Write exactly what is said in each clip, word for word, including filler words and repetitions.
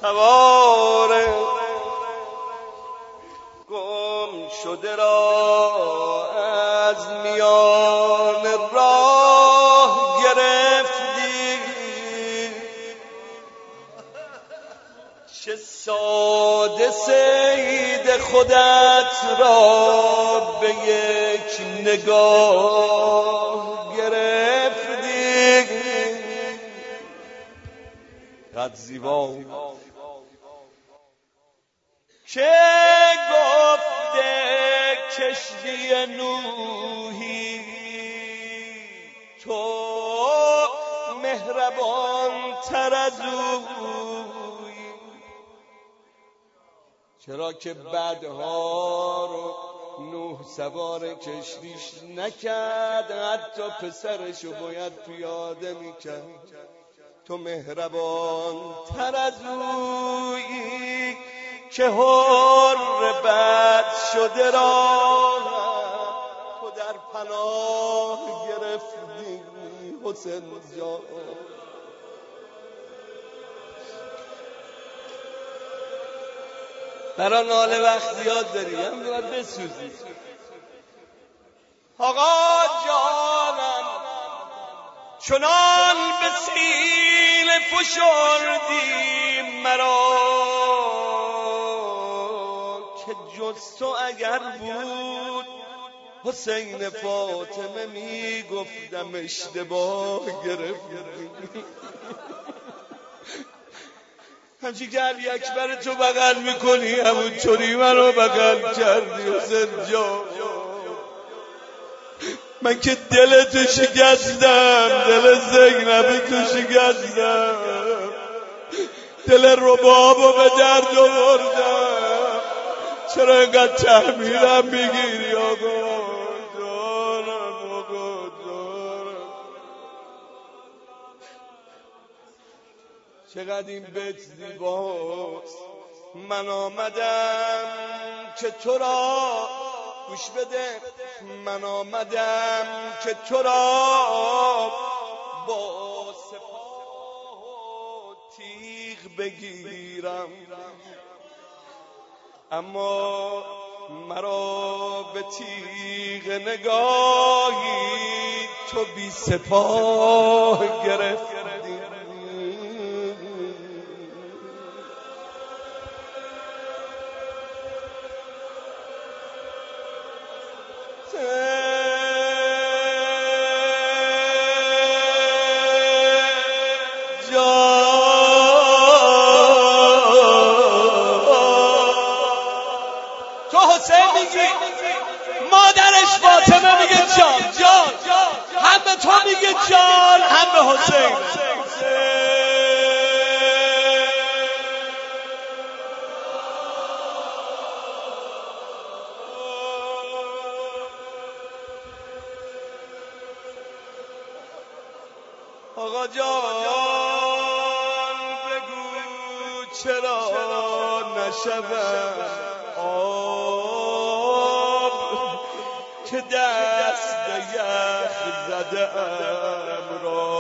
سوار گم شده را از میان راه گرفتی، چه ساده صید خودت را به یک نگاه گرفتی. قد زیبا که گفته کشتی نوحی تو مهربان تر از اویی، چرا که بدها رو نوح سوار کشتیش نکرد، حتی پسرشو باید پیاده میکرد. تو مهربان تر از اویی که حر بد شده را تو در پناه گرفتی. حسین جان برا ناله وقت زیاد داری، هم باید بسوزی. آقا جانم چنان به سینه فشردی مرا که جز تو اگر بود حسین فاطمه می گفتم اشتباه گرفتی. همچی که علی اکبر تو بغل میکنی همون چوری منو بغل کردی. حسین جان من که دل تو شکستم، دل زینبی تو شکستم، دل ربابو به درد آوردم، چرا اینقدر تحمیلم میگیری آقا جانم؟ آقا جانم چقدر این بیت زیباست. من آمدم که تو را گوش بده، من آمدم که تو را با سپاه و تیغ بگیرم، اما مرا به تیغ نگاهی تو بی سپاه گرفتی. تو حسین میگی، مادرش فاطمه میگه جان جان، هم به تو میگه جان هم به حسین. آقا جان بگو چرا نشود آب که دست به یخ زده‌ام را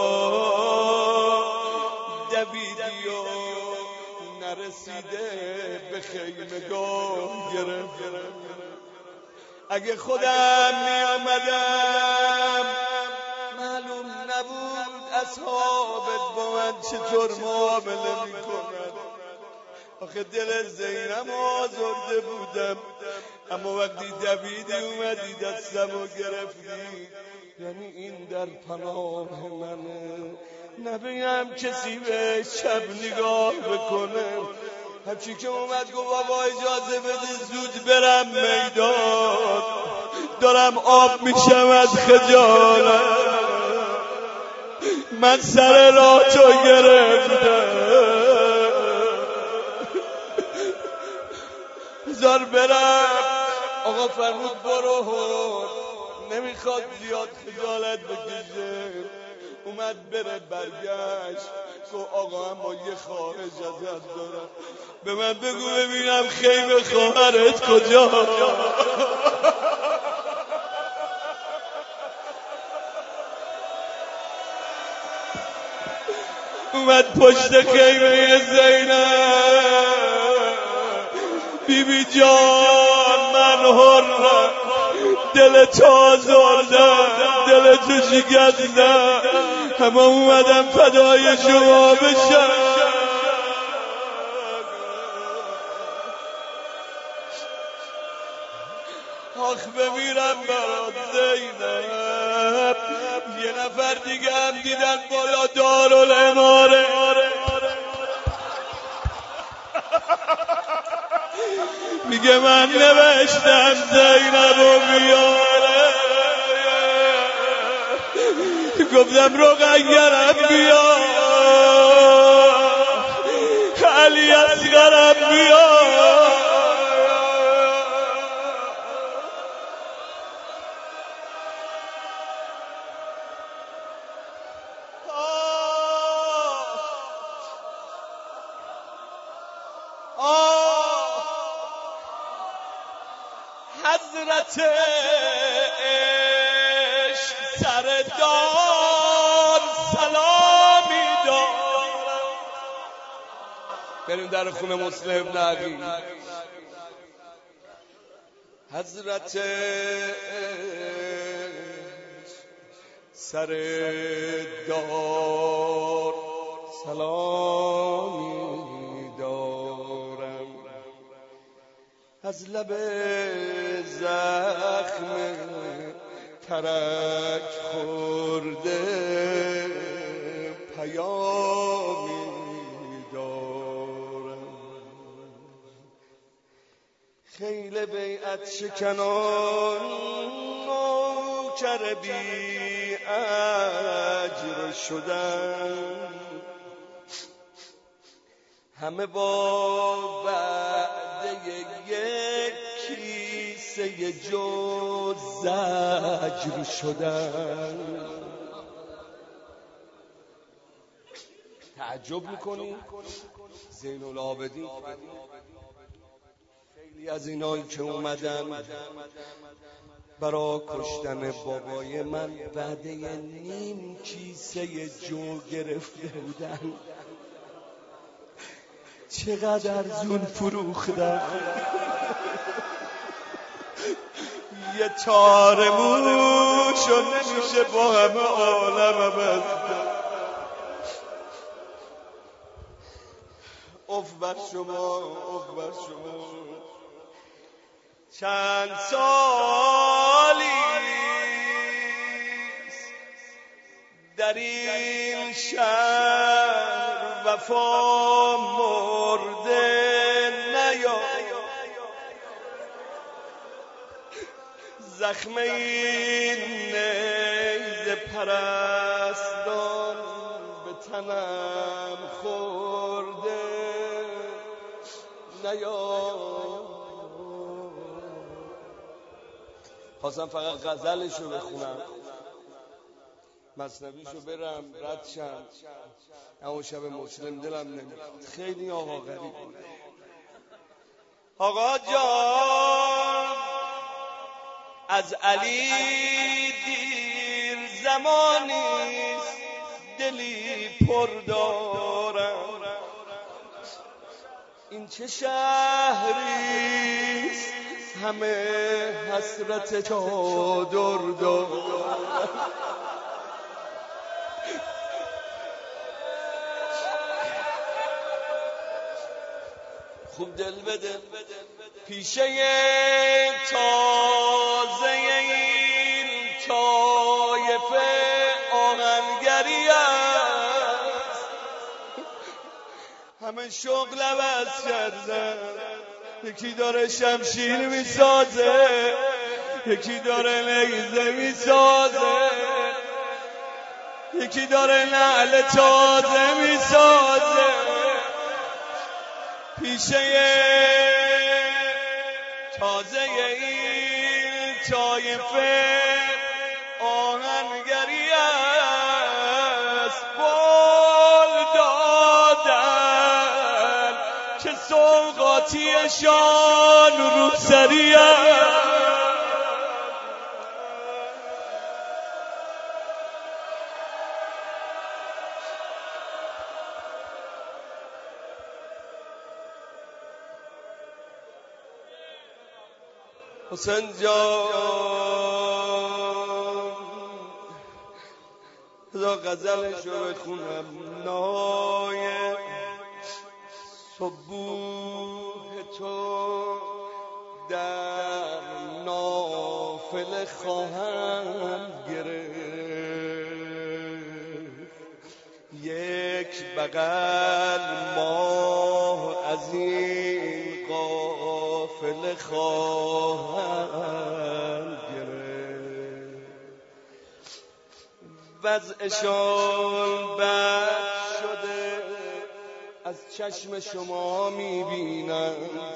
دویدی و نرسیده به خیمگاه گرفت. اگه خودم می آمدم معلوم نبود اصحابت با من چطور معامله میکنن. آخه دل زینب آزرده بودم، اما وقتی دویدی اومدی دستمو گرفتی. یعنی این در پناه منه، نبیم کسی به شب نگاه بکنه. همچی که اومد گفت بابا اجازه بده زود برم میدان، دارم آب میشم از خجالت، من سر راه تو گرفتم، بذار برم. آقا فرمود برو، نمیخواد زیاد خجالت بکشه. اومد بره، برگشت گفت آقا اما یه خواهش ازت دارم، به من بگو ببینم خیمه خواهرت کجا؟ اومد پشت خیمه زینب بی بی جان من حرم دل تو آزردم دل تو شکستم همه اومدم فدای شما بشم آخ بمیرم برات زینب یه نفر دیگه هم دیدن بالا دارالاماره میگه من نوشتم زینب و بیاره گفتم رقیه‌رم بیا علی اصغرم بیا حضرت عشق سر دار سلامی دارم. بریم در خونه مسلم ابن عقیل. حضرت عشق سر دار سلامی دارم از لب زخم ترک خورده پیامی دارم خیل بیعت شکنان نوکر بی اجر شدن همه با وعده یک کیسه جز زجر شدن. تعجب میکنی؟ زین العابدین خیلی از اینایی که اومدن برا کشتن بابای من وعده نیم کیسه جو گرفته بودن چقدر زون فروختن یه تار موشو نمیشه با همه عالم بستن. اف بر شما اف بر شما چند سالی در این شهر وفا مرده نیا زخم این نیزه پرستان به تنم خورده نیا. خواستم فقط غزلشو بخونم مثنویشو برم رد شم اما شب مسلم دلم نمیخواد خیلی آقا غریب آقا جان از علی دیر زمانیست دلی پر دارم این چه شهریست همه حسرت چادر دارم خوب دل بده پیشه تازه این طایفه آهنگری است همه شغل عوض کردن یکی داره شمشیر میسازه یکی داره نیزه میسازه یکی داره نعل تازه میسازه پیشه تازه این طایفه آهنگری است بال دادن که سوغاتیشان روسری است حسین جان بذار غزلشو بخونم. نای صبوح تو در نافله خواهم گرفت، یک بغل ماه از این قافله خواهم گرفت. وضعشان بد شده از چشم شما میبینند.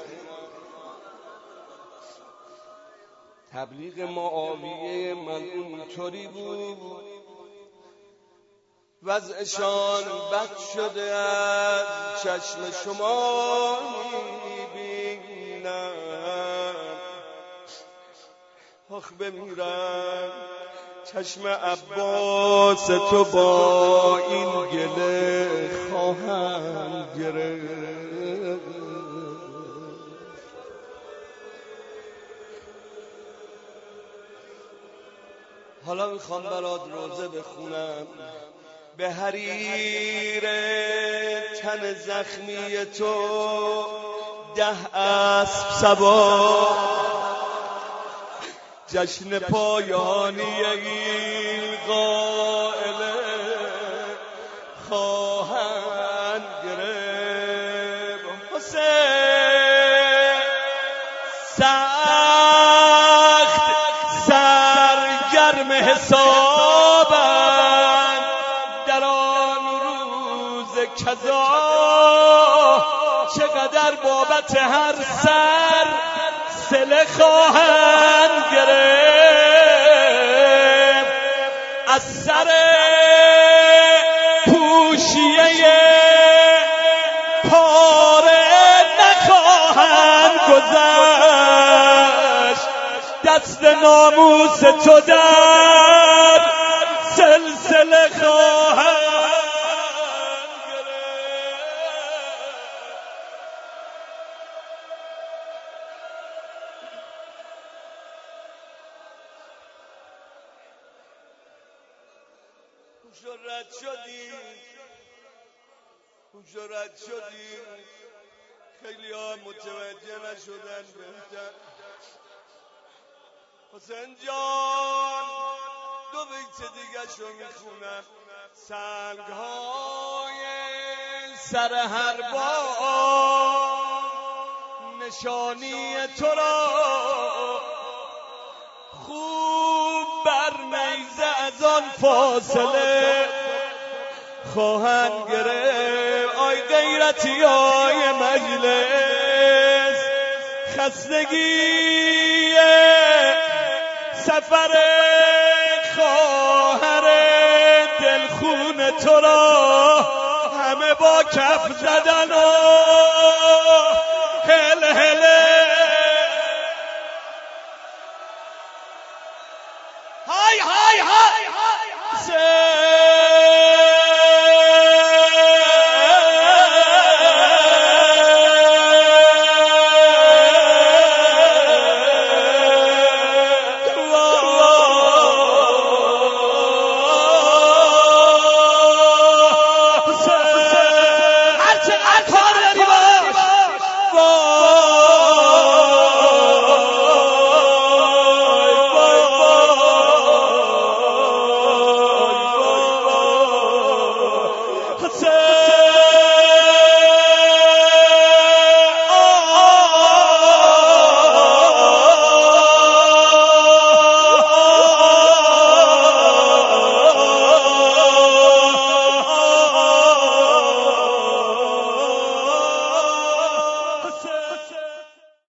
تبلیغ معاویه من اونطوری بود، وضعشان بد شده از چشم شما میبینم. آخ بمیرم چشم عباس تو با این گله خواهم گرفت. حالا میخوام برات روزه بخونم. به حریر تن زخمی تو ده اسب سوار، جشن پایانی این قائله خواهند گرفت. حسین سخت سرگرم حسابند در آن روز کذا، چقدر بابت هر سر سله خواهند گرفت. از سر پوشیه پاره نخواهند گذشت، دست ناموس تو در سلسله خواهند رد شدی رد شدی خیلی ها متوجه نشدن. بهتر حسین جان دو بیت دیگه شو میخونم. سنگ های سر هر بار نشانی تو را خوب بر نیزه از آن فاصله خواهند گرفت. آی غیرتی های مجلس، خستگی سفر خواهر دلخون تو را همه با کف زدن و